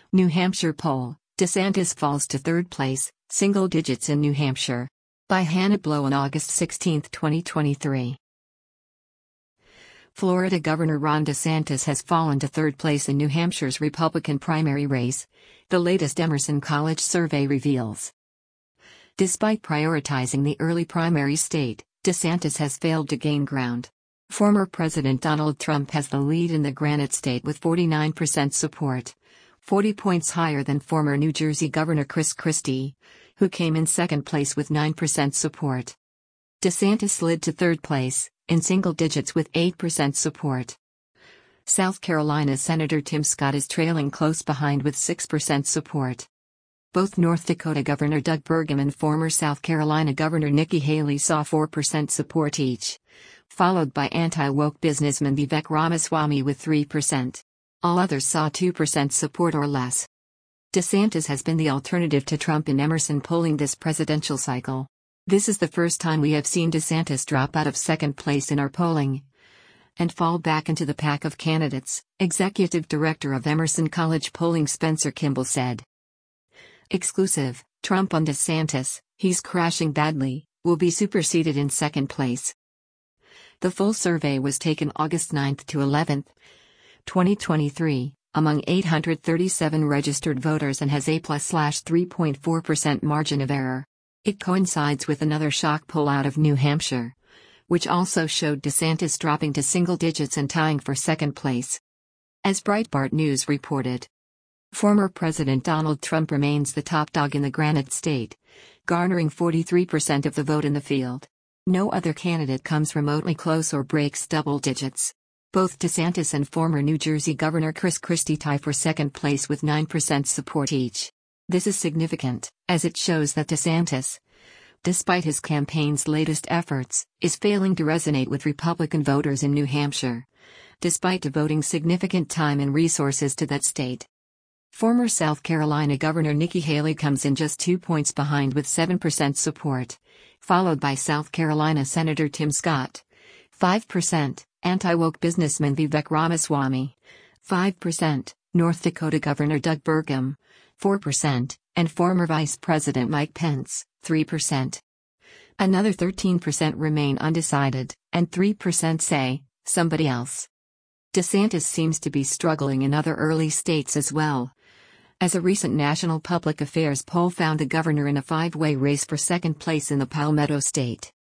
New Hampshire poll, DeSantis falls to third place, single digits in New Hampshire. By Hannah Blow on August 16, 2023. Florida Governor Ron DeSantis has fallen to third place in New Hampshire's Republican primary race, the latest Emerson College survey reveals. Despite prioritizing the early primary state, DeSantis has failed to gain ground. Former President Donald Trump has the lead in the Granite State with 49% support, 40 points higher than former New Jersey Governor Chris Christie, who came in second place with 9% support. DeSantis slid to third place, in single digits with 8% support. South Carolina Senator Tim Scott is trailing close behind with 6% support. Both North Dakota Governor Doug Burgum and former South Carolina Governor Nikki Haley saw 4% support each, followed by anti-woke businessman Vivek Ramaswamy with 3%. All others saw 2% support or less. DeSantis has been the alternative to Trump in Emerson polling this presidential cycle. This is the first time we have seen DeSantis drop out of second place in our polling and fall back into the pack of candidates, Executive Director of Emerson College Polling Spencer Kimball said. Exclusive, Trump on DeSantis, he's crashing badly, will be superseded in second place. The full survey was taken August 9 to 11, 2023, among 837 registered voters and has a +3.4% margin of error. It coincides with another shock poll out of New Hampshire, which also showed DeSantis dropping to single digits and tying for second place. As Breitbart News reported, former President Donald Trump remains the top dog in the Granite State, garnering 43% of the vote in the field. No other candidate comes remotely close or breaks double digits. Both DeSantis and former New Jersey Governor Chris Christie tie for second place with 9% support each. This is significant, as it shows that DeSantis, despite his campaign's latest efforts, is failing to resonate with Republican voters in New Hampshire, despite devoting significant time and resources to that state. Former South Carolina Governor Nikki Haley comes in just 2 points behind with 7% support, followed by South Carolina Senator Tim Scott, 5%, anti-woke businessman Vivek Ramaswamy, 5%, North Dakota Governor Doug Burgum, 4%, and former Vice President Mike Pence, 3%. Another 13% remain undecided, and 3% say, somebody else. DeSantis seems to be struggling in other early states as well, as a recent National Public Affairs poll found the governor in a five-way race for second place in the Palmetto State.